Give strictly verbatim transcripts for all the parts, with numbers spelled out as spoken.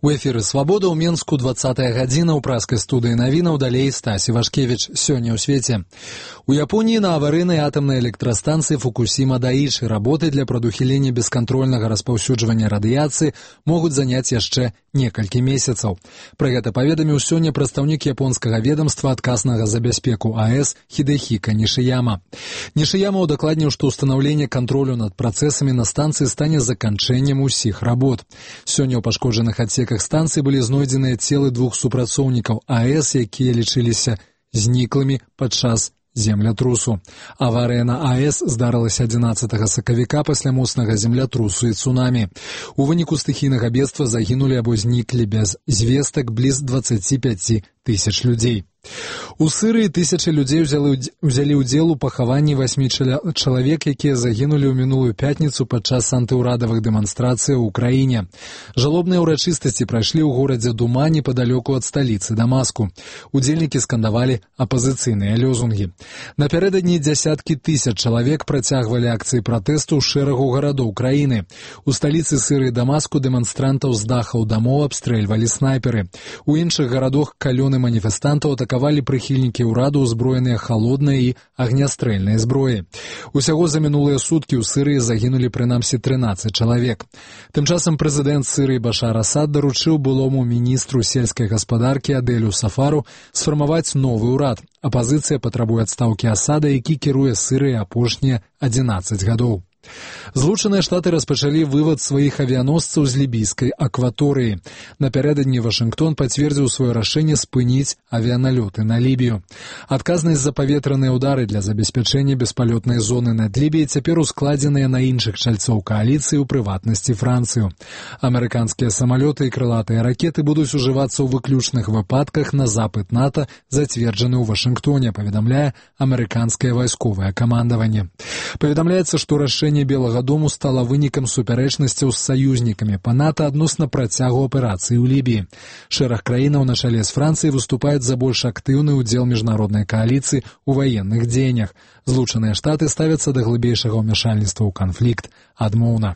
У эфіры «Свабода» ў Менску двадцатая гадзіна ў праскай студыі навінаў, далей Стасі Вашкевіч. Сёння ў свеце. У Японіі на аварыйнай атамнай электрастанцыі Фукусіма-Даічы работы для прадухілення бескантрольнага распаўсюджвання радыяцыі могуць заняць яшчэ некалькі месяцаў. Пра гэта паведаміў сёння прадстаўнік японскага ведамства адказнага за бяспеку АЭС Хідэхіка Нішыяма. Нішыяма удакладніў, што ўстанаўленне кантролю над працэсамі на станцыі стане заканчэннем усіх работ. Сёння ў пашкоджаных адсеках станцыі былі знойдзеныя целы двух супрацоўнікаў АЭС, якія лічыліся зніклымі падчас землятрусу. Аварыя на АЭС здарылася адзінаццатага сакавіка пасля моцнага землятрусу і цунамі. У выніку стыхійнага бедства загінулі або зніклі без звестак бліз дваццаці пяці тысяч людзей. У Сырыі тысячы людзей узялі ўдзел у пахаванні васьмі чалавек, якія загінулі ў минулую пятніцу падчас антыўрадавых дэманстрацый у краіне. Жалобныя ўрачыстасці прайшлі ў горадзе Дума непадалёку ад сталіцы Дамаску. Удзельнікі скандавалі апазіцыйныя лёзунгі. Напярэдадні дзясяткі тысяч чалавек працягвалі акцыі пратэсту ў шэрагу гарадоў краіны. У сталіцы Сырыі Дамаску дэманстрантаў з дахаў дамоў абстрэльвалі снайперы. У іншых гарадах калёны маніфестантаў атакавалі прыхільнікі ўраду, узброеныя халоднай і агнястрэльнай зброяй. Усяго за мінулыя суткі ў Сырыі загінулі прынамсі трынаццаць чалавек. Тым часам прэзідэнт Сырыі Башар Асад даручыў былому міністру сельскай гаспадаркі Адэлю Сафару сфармаваць новы ўрад. Апазіцыя патрабуе адстаўкі Асада, які кіруе Сырыяй апошнія адзінаццаць гадоў. Злучаныя Штаты распачалі вывад сваіх авіяносцаў з лібійскай акваторыі. Напярэдадні Вашынгтон пацвердзіў сваё рашэнне спыніць авіяналёты на Лібію. Адказнасць за паветраныя ўдары для забеспячэння беспалётнай зоны над Лібіяй цяпер ускладзеныя на іншых чальцоў кааліцыі, у прыватнасці Францыю. Амерыканскія самалёты і крылатыя ракеты будуць ужывацца ў выключных выпадках на запыт НАТО, зацверджаны ў Вашынгтоне, паведамляе амерыканскае вайсковае камандаванне. Паведамляецца, што рашэнне Белага дому стала вынікам супярэчнасцяў з саюзнікамі па НАТО адносна працягу аперацыі ў Лібіі. Шэраг краінаў на чале з Францыяй выступаюць за больш актыўны ўдзел міжнароднай кааліцыі ў ваенных дзеяннях. Злучаныя Штаты ставяцца да глыбейшага ўмяшальніцтва ў канфлікт адмоўна.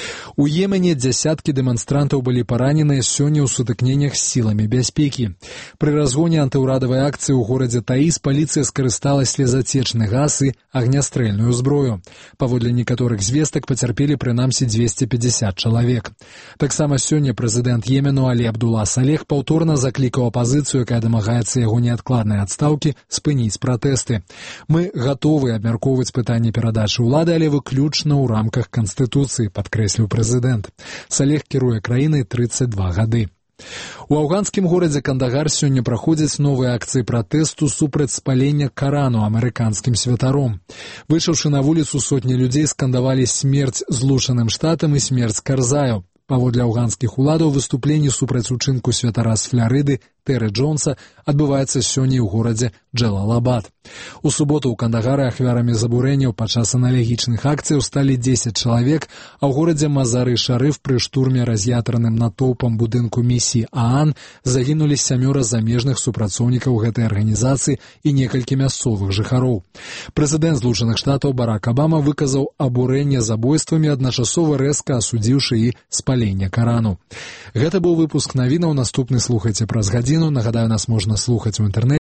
У Йемене дзясяткі дэманстрантаў былі параненыя сёння ў сутыкненнях з сіламі бяспекі. Пры разгоне антыўрадавай акцыі ў горадзе Таіс паліцыя скарыстала слезацечны газ і агнястрэльную зброю. Паводле некаторых звестак пацярпелі прынамсі дзвесце пятьдесят чалавек. Таксама сёння прэзідэнт Йемену Алі Абдула Салех паўторна заклікаў апазіцыю, якая дамагаецца яго неадкладнай адстаўкі, спыніць пратэсты. Мы гатовы абмяркоўваць пытанне перадачы ўлады, але выключна ў рамках Канстытуцыі, падкрэсліў прэзідэнт. Салех кіруе краінай трыццаць два гады. У афганскім горадзе Кандагар сёння праходзяць новыя акцыі пратэсту супраць спалення Карану амерыканскім святаром. Выйшаўшы на вуліцу, сотні людзей скандавалі смерць Злучаным Штатам і смерць Карзаю. Паводле афганскіх уладаў выступленні супраць учынку святара з Фларыды Тэры Джонса адбываецца сёння ў горадзе Джалалабад. У суботу ў Кандагары ахвярамі забурэнняў падчас аналагічных акцыяў сталі дзесяць чалавек, а ў горадзе Мазары-Шарыф пры штурме раз'ятраным натоўпам будынку місіі ААН загінулі сямёра замежных супрацоўнікаў гэтай арганізацыі і некалькі мясцовых жыхароў. Прэзідэнт Злучаных Штатаў Барак Абама выказаў абурэнне забойствамі, адначасова рэзка асудзіўшы і спаленне Карану. Гэта быў выпуск навінаў. Наступны слухайце праз гадзіну. Нагадаю, нас можна слухаць у інтэрнэце